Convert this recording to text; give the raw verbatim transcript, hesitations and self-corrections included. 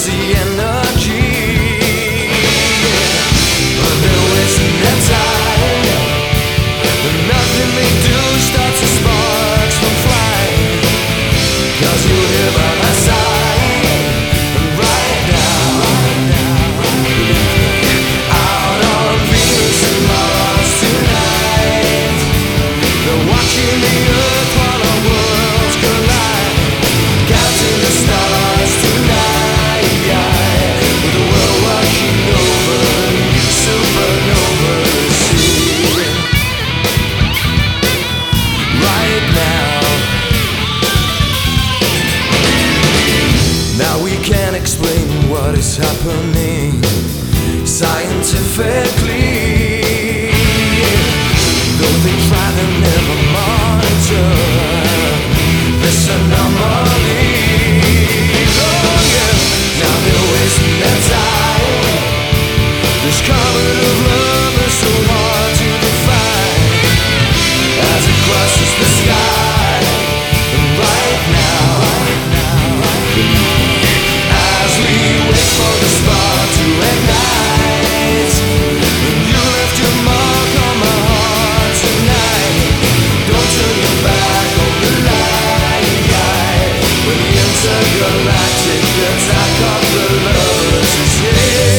lose the energy, but they're wasting their time. Nothing they do starts the sparks from flying, 'cause you're here by my side right now. Out on Venus and Mars tonight, they're watching the earth while our worlds collide, counting the stars tonight, with the world washing over supernovas. Right now, now we can't explain what is happening scientifically. Though they try, they never monitor this anomaly. Oh yeah, now they're wasting their time. This comet of love is so hard to define as it crosses the sky. And right now, as we wait for the spark to ignite, you left your mark on my heart tonight. Don't turn your back on the light, when the intergalactic attack of the lovers is here.